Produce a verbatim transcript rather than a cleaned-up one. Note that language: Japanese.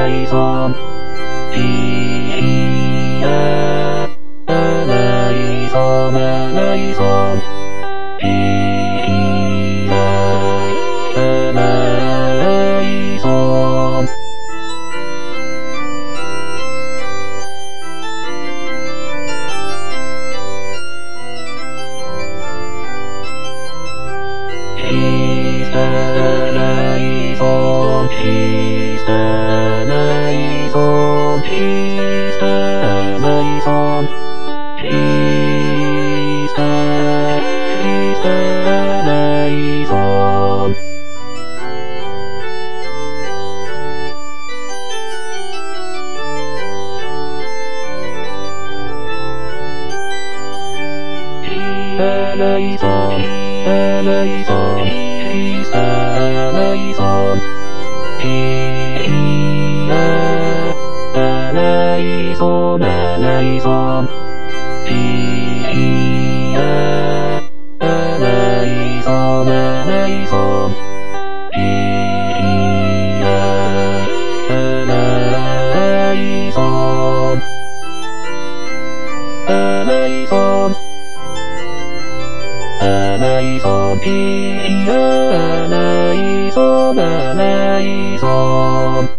ないぞ。いや、ないぞ、ないぞ。いや、ないぞ。ひさないぞ、ひさないぞ、ひさないぞ、ひさ、ひさないぞ。ひさないぞ、ひさないぞ、ひさないぞ。ひや、ないぞ、ないぞ。ひや、ないぞ、ないぞ。ひや、ないぞ。ないぞ。ないぞ、いや、ないぞ、ないぞ。